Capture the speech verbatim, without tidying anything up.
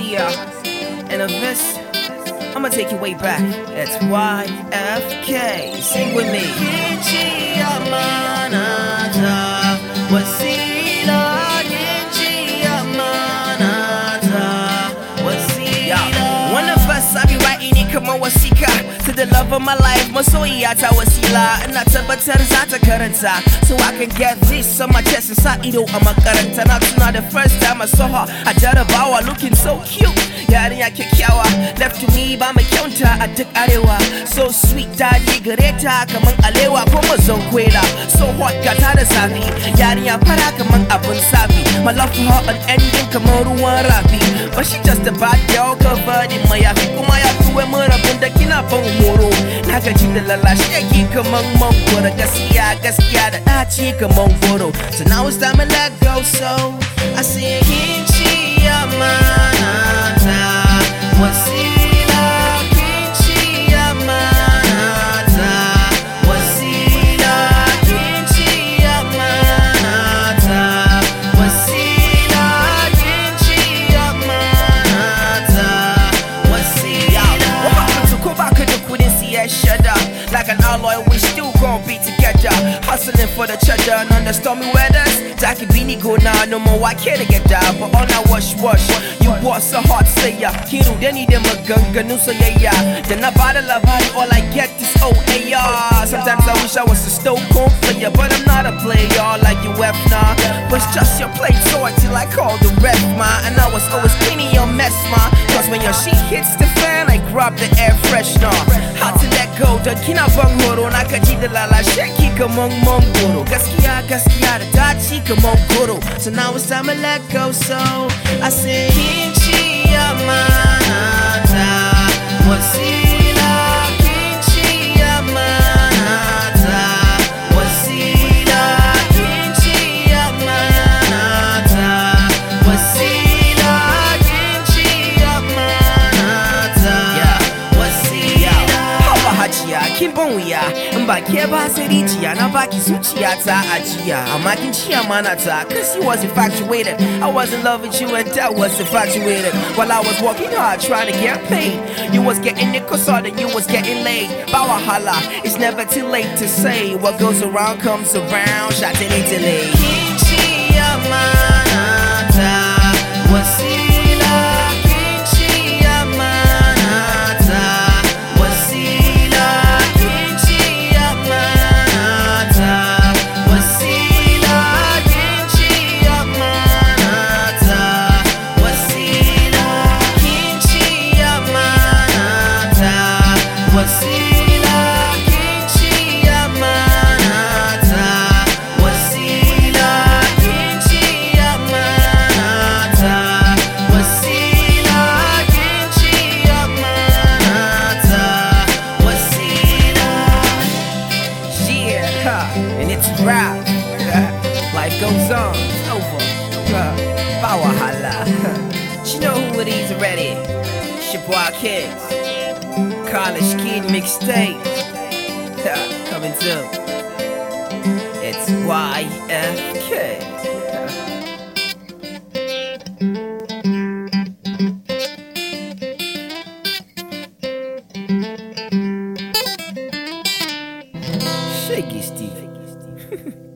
Garcia. And of this, I'ma take you way back. It's Y F K. Sing with me. Kinchi amanata wasila. Kinchi amanata wasila. One of us, I be writing it, come on, wasika. To the love of my life, masoyiya ta wasila. Ina tabbatar za ta karanta, so I can get this on my chest and sa ido a makaranta. Na tuna the first time I saw her a jarabawa, looking so cute. Yarinya kyakkyawa, left to me ba mai kyauta a duk arewa. So sweet, daɗi gare ta kaman alewa ko mazan kwela. So hot ga ta da zafi, yarinya fara kaman abun safi. My love for her unending kamar ruwan rafi. But she just a bad girl covered in mayafi. Kuma ya fi wai mun rabin da kina ban horo. Na gaji da lalashi yake kaman mangoro. Gaskiya gaskiya da ɗaci kaman goro. So now it's time to let go, so I say kinchi amanata wasila. Kinchi amanata wasila. Kinchi amanata wasila. Kinchi amanata wasila. What happened to go back to the couldn't see a shudder? Like an alloy, we still gon' be together. Hustling for the cheddar and under stormy weathers. Taki bini go now, no more I can't get down. But all I wash wash, you was a hot slayer. Kiru, they need them a gunga, no so yeah yeah. Then I bottle of body, all I get is O A R. Sometimes I wish I was a stone cold player, but I'm not a player like you F nah. But it's just your play toy till I call the ref, ma. And I was always cleaning your mess, ma. Cause when your sheet hits the fan, I grab the air freshener. How to let go, the kina bang horo. Na kaji da lala shaki kamong mongoro. Gaskiya, gaskiya da dachi kamong goro. So now it's time to let go, so I say kinchi amanata wasila. Kinchi amanata wasila. Kinchi amanata wasila. Kinchi amanata wasila. Haba hajiya kin ban wuya, in ba ke ba sai rijiya na baki zuciya ta ajiya. Amma kin ci amana ta, cause you was infatuated. I was in love with you and that was infatuated. While I was working hard trying to get paid, you was getting it cause all that you was getting laid. Bawahala, it's never too late to say what goes around comes around. Shot in Italy. Kinchi amanata wasila. Kinchi amanata wasila. Kinchi amanata wasila. Kinchi amanata wasila. Kinchi amanata wasila. Kinchi amanata wasila. Kinchi amanata wasila. Kinchi amanata wasila. Yeah, huh, and it's rap. Life goes on, it's over. Huh, Bawahala. You know who it is already. It's your boy Kids. College Kid mixtape. Huh, coming soon. It's Y F K. Shaky Steve.